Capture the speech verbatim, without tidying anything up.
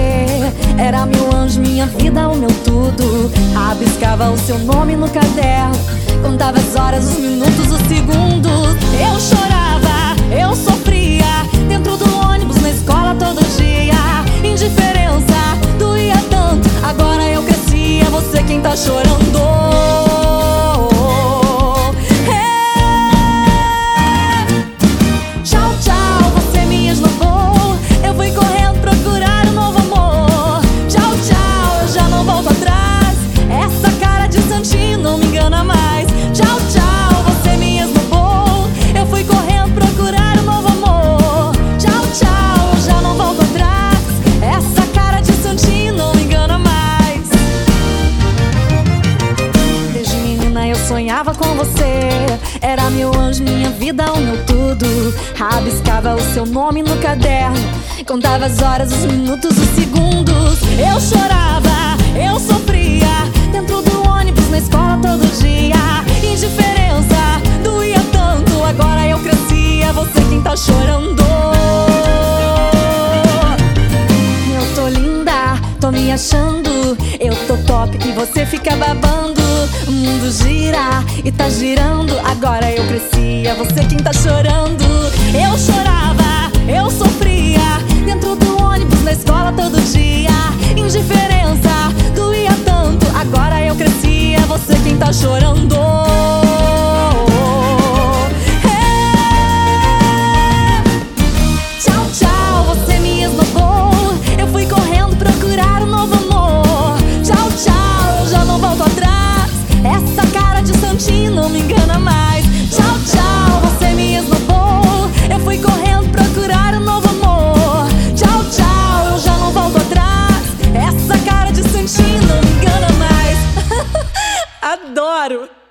você. Era meu anjo, minha vida, o meu tudo. Rabiscava o seu nome no caderno, contava as horas, os minutos, os segundos. Eu chorava, eu sofria, dentro do ônibus, na escola todo dia. Indiferença, doía tanto, agora eu cresci, é você quem tá chorando. Sonhava com você, era meu anjo, minha vida, o meu tudo. Rabiscava o seu nome no caderno, contava as horas, os minutos, os segundos. Eu chorava, eu sofria, dentro do ônibus, na escola todo dia. Indiferença, doía tanto, agora eu cresci, é você quem tá chorando. Eu tô linda, tô me achando, eu tô top e você fica babando. O mundo gira e tá girando, agora eu cresci, é você quem tá chorando. Eu chorava, eu sofria, dentro do ônibus, na escola todo dia. Indiferença, doía tanto, agora eu cresci, é você quem tá chorando. Tchau, tchau, você me esnobou, eu fui correndo procurar um novo amor. Tchau, tchau, eu já não volto atrás, essa cara de santinho não me engana mais. Tchau, tchau, você me esnobou, eu fui correndo procurar um novo amor. Tchau, tchau, eu já não volto atrás, essa cara de santinho não me engana mais. Adoro!